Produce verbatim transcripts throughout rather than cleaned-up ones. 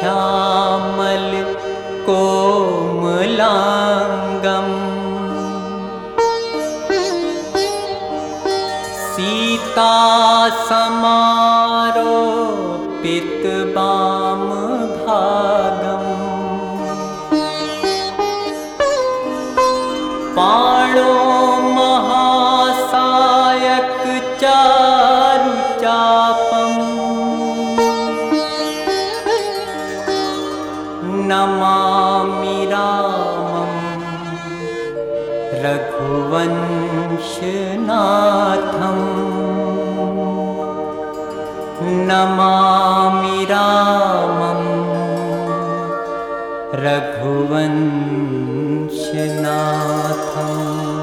श्यामल कोमलांगम सीता समारोपित बाम भागम पाणो महासायक चारु चापम नमामि रामं रघुवंशनाथं नमामि रामं रघुवंशनाथं।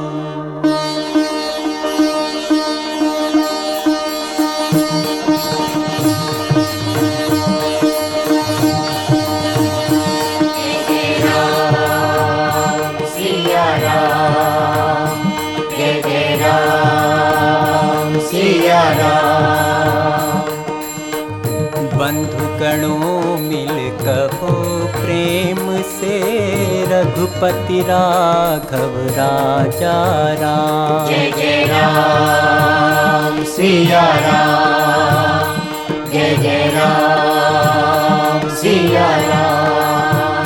बंधुगणों मिल कहो प्रेम से रघुपति राघव राजा राम। जय जय राम सिया राम, जय जय राम सिया राम।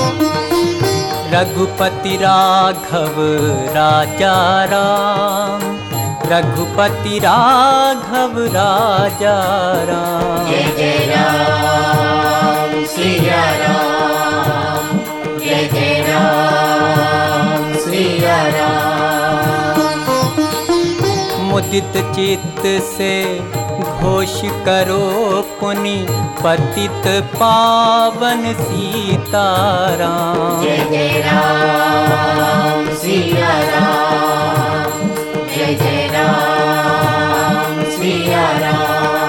रघुपति राघव राजा राम, रघुपति राघव राजा राम। जय जय राम सिया राम, जय जय राम सिया राम। मुदित चित्त से घोष करो पुनि पतित पावन सीताराम। जय जय राम सिया राम, जय जय राम सिया राम।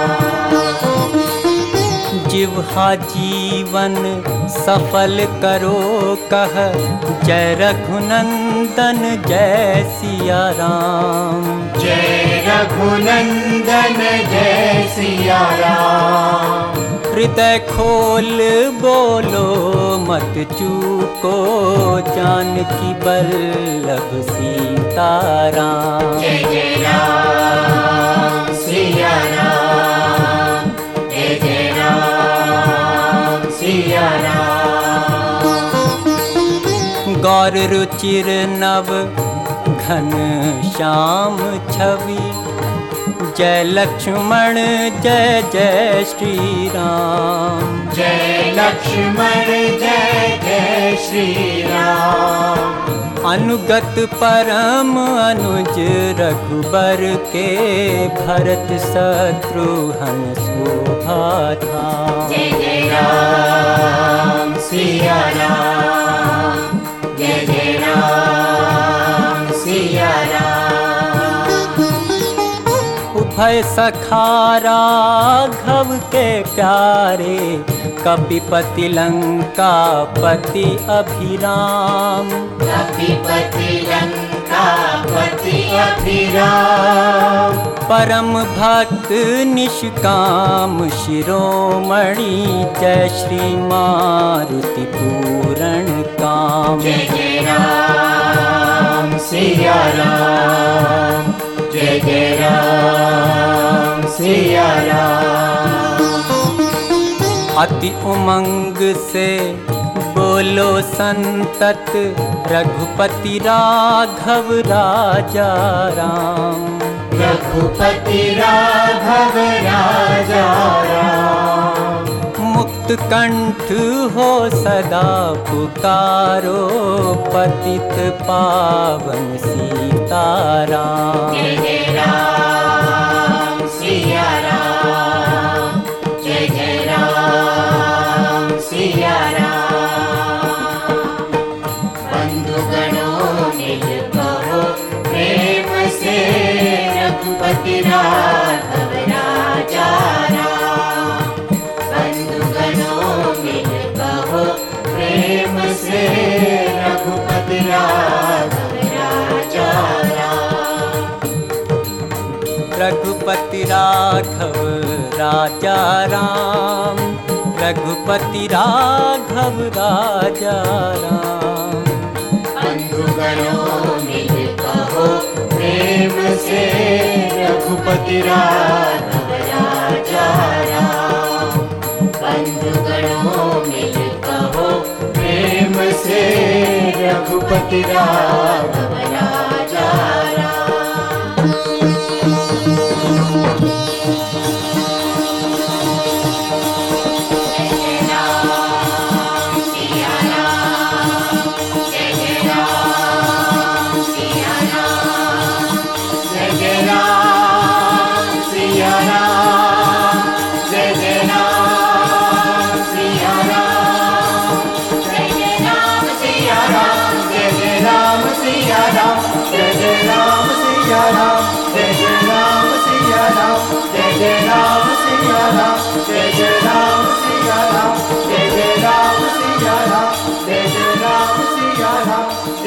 जिह्वा जीवन सफल करो कह जय रघुनंदन जय सिया राम। जय रघुनंदन जय सिया राम। हृदय खोल बोलो मत चूको जानकी बल्लभ सीताराम। जय जय राम सिया राम, जय जय राम सिया राम। गौर रुचिर नव घन श्याम छवि जय लक्ष्मण जय जय श्री राम। जय लक्ष्मण जय जय श्री राम। अनुगत परम अनुज रघुबर के भरत शत्रुघ्न शोभा धाम। जय जय राम सिया राम, जय जय राम सिया राम। उभय सखा राघव के प्यारे कपिपति लंका पति अभिराम। कपिपति लंका पति अभिराम। परम भक्त निष्काम शिरोमणि जय श्री मारुति पूरण काम। जय जय राम सिया राम, जय जय राम सिया राम। अति उमंग से बोलो संतत रघुपति राघव राजा राम। रघुपति राघव राजा राम। मुक्त कंठ हो सदा पुकारो पतित पावन सीताराम। जय जय राम सिया राम, जय जय राम सिया राम। बंधुगणों मिल कहो प्रेम से रघुपति राघव राजा राम। बंधुगणों मिल कहो प्रेम से रघुपति राघव राजा राम। रघुपति राघव राजा राम, रघुपति राघव राजा राम। बंधुगणों मिल कहो प्रेम से रघुपति राघव राजा राम। बंधुगणों मिल कहो प्रेम से रघुपति राघव राजा Ram. Jai Jai Ram, Siya Ram, Jai Jai Ram, Siya Ram,